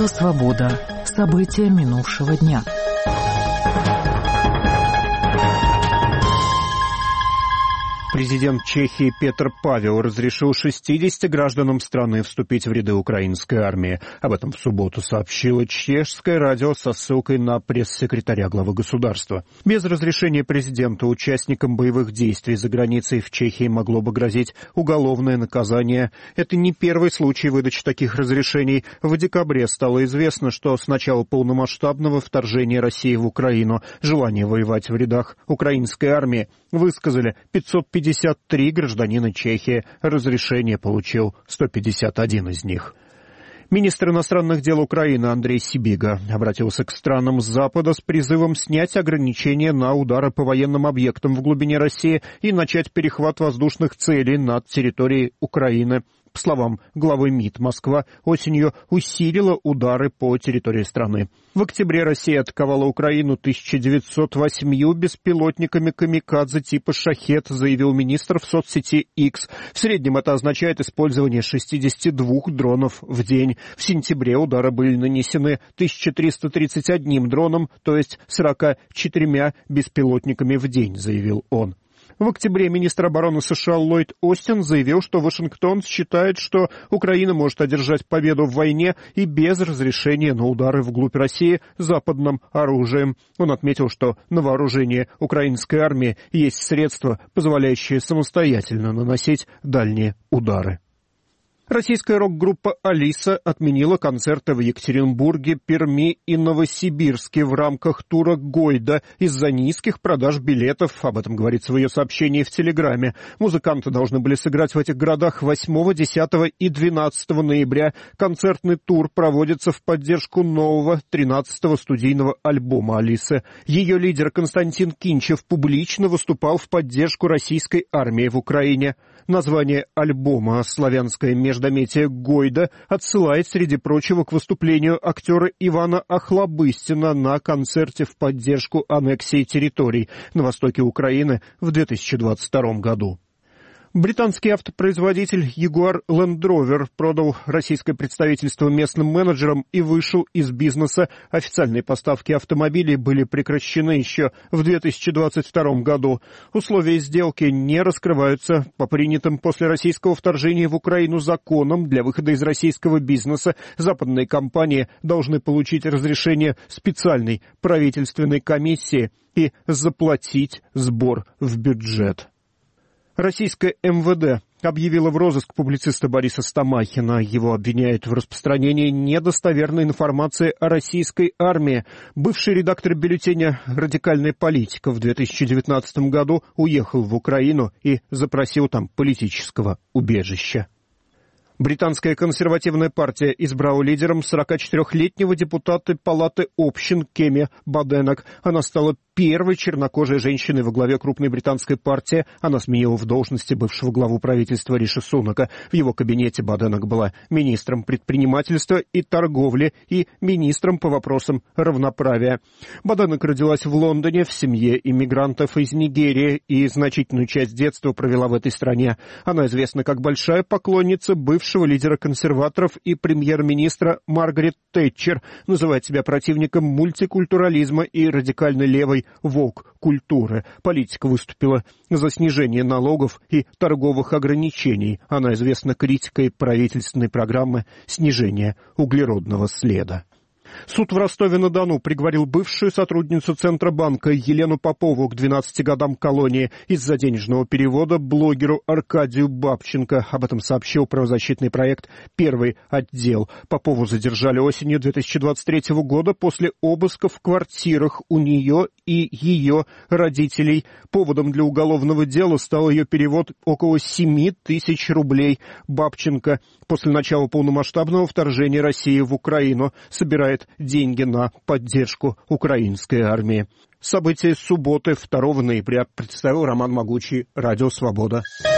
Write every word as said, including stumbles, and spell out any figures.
Радио «Свобода». События минувшего дня. Президент Чехии Петр Павел разрешил шестидесяти гражданам страны вступить в ряды украинской армии. Об этом в субботу сообщило чешское радио со ссылкой на пресс-секретаря главы государства. Без разрешения президента участникам боевых действий за границей в Чехии могло бы грозить уголовное наказание. Это не первый случай выдачи таких разрешений. В декабре стало известно, что с начала полномасштабного вторжения России в Украину желание воевать в рядах украинской армии высказали пятьсот пятьдесят три гражданина Чехии. Разрешение получил сто пятьдесят один из них. Министр иностранных дел Украины Андрей Сибига обратился к странам Запада с призывом снять ограничения на удары по военным объектам в глубине России и начать перехват воздушных целей над территорией Украины. По словам главы МИД, Москва осенью усилила удары по территории страны. В октябре Россия атаковала Украину тысяча девятьсот восемью беспилотниками «Камикадзе» типа «Шахед», заявил министр в соцсети X. В среднем это означает использование шестидесяти двух дронов в день. В сентябре удары были нанесены тысяча триста тридцать одним дроном, то есть сорока четырьмя беспилотниками в день, заявил он. В октябре министр обороны США Ллойд Остин заявил, что Вашингтон считает, что Украина может одержать победу в войне и без разрешения на удары вглубь России западным оружием. Он отметил, что на вооружении украинской армии есть средства, позволяющие самостоятельно наносить дальние удары. Российская рок-группа «Алиса» отменила концерты в Екатеринбурге, Перми и Новосибирске в рамках тура «Гойда» из-за низких продаж билетов. Об этом говорится в ее сообщении в Телеграме. Музыканты должны были сыграть в этих городах восьмого, десятого и двенадцатого ноября. Концертный тур проводится в поддержку нового тринадцатого студийного альбома «Алисы». Ее лидер Константин Кинчев публично выступал в поддержку российской армии в Украине. Название альбома «Славянское междометие Гойда» отсылает, среди прочего, к выступлению актера Ивана Охлобыстина на концерте в поддержку аннексии территорий на востоке Украины в две тысячи двадцать втором году. Британский автопроизводитель Jaguar Land Rover продал российское представительство местным менеджерам и вышел из бизнеса. Официальные поставки автомобилей были прекращены еще в две тысячи двадцать втором году. Условия сделки не раскрываются. По принятым после российского вторжения в Украину законам для выхода из российского бизнеса западные компании должны получить разрешение специальной правительственной комиссии и заплатить сбор в бюджет. Российское эм вэ дэ объявило в розыск публициста Бориса Стамахина. Его обвиняют в распространении недостоверной информации о российской армии. Бывший редактор бюллетеня «Радикальная политика» в две тысячи девятнадцатом году уехал в Украину и запросил там политического убежища. Британская консервативная партия избрала лидером сорокачетырехлетнего депутата Палаты общин Кеми Баденок. Она стала первой чернокожей женщиной во главе крупной британской партии. Она сменила в должности бывшего главу правительства Риши Сунака. В его кабинете Баденок была министром предпринимательства и торговли и министром по вопросам равноправия. Баденок родилась в Лондоне в семье иммигрантов из Нигерии и значительную часть детства провела в этой стране. Она известна как большая поклонница бывшего лидера консерваторов и премьер-министра Маргарет Тэтчер, называет себя противником мультикультурализма и радикально левой вок-культуры. Политика выступила за снижение налогов и торговых ограничений. Она известна критикой правительственной программы снижения углеродного следа. Суд в Ростове-на-Дону приговорил бывшую сотрудницу Центробанка Елену Попову к двенадцати годам колонии из-за денежного перевода блогеру Аркадию Бабченко. Об этом сообщил правозащитный проект «Первый отдел». Попову задержали осенью две тысячи двадцать третьего года после обыска в квартирах у нее и ее родителей. Поводом для уголовного дела стал ее перевод около семи тысяч рублей. Бабченко после начала полномасштабного вторжения России в Украину собирает деньги на поддержку украинской армии. События субботы второго ноября представил Роман Могучий, Радио «Свобода».